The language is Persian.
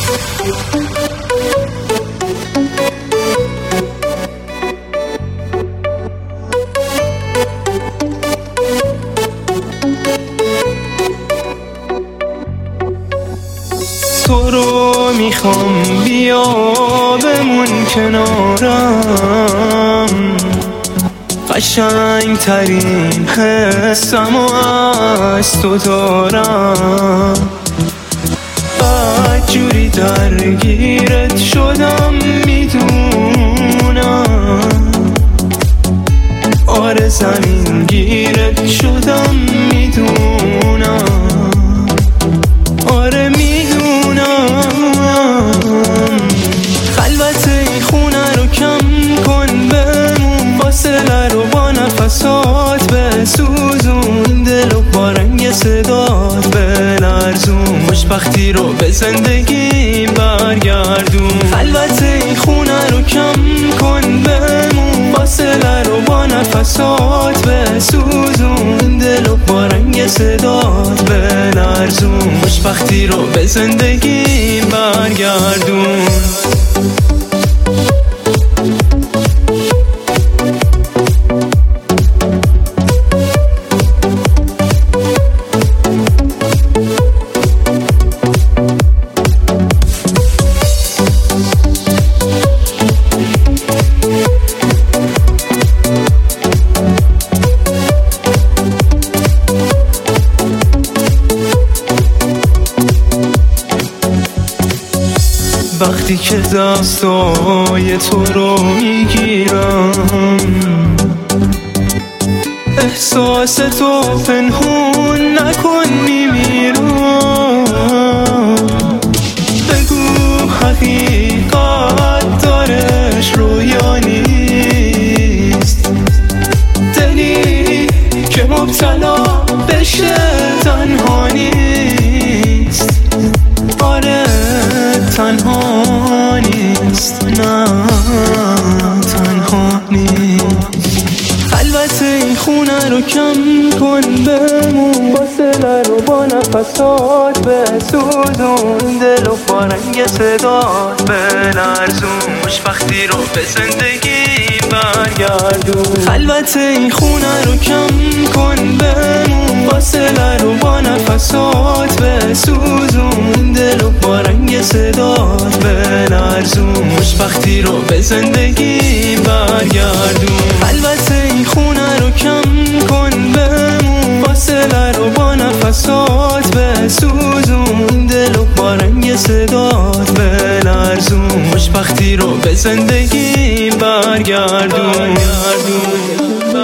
تو رو میخوام بیا بمون کنارم، قشنگ ترین حسم و از تو دارم. بدجوری درگیرت شدم میدونم، آره زمین گیرت شدم میدونم، آره میدونم. خلوت این خونه رو کم کن بمون، فاصله رو با نفسات بسوزون، دل و با رنگ صدات بلرزون، خوشبختی رو به زندگی برگردون. خلوت این خونه رو کم کن بمون، فاصله رو با نفسات بسوزون، دل و با رنگ صدات بلرزون، خوشبختی رو به زندگی برگردون. وقتی که دستای تو رو میگیرم، احساس تو پنهون نکن میمیرم. بگو حقیقت دارش رویا نیست، دلی که مبتلا بشه تنها نیست، آره تنها نیست، نه تنها نیست. خلوت این خونه رو کم کن بمون، فاصله رو با نفسات بسوزون، دل و با رنگ صدات بلرزون، خوشبختی رو به زندگی برگردون. خلوت این خونه رو کم کن بمون، فاصله رو با نفسات بسوزون، دل و با رنگ صدات بلرزون، خوشبختی رو به زندگی برگردون. خلوت این خونه رو کم کن بمون، فاصله رو با نفسات بسوزون، دل و با رنگ صدات بلرزون، خوشبختی رو به زندگی برگردون.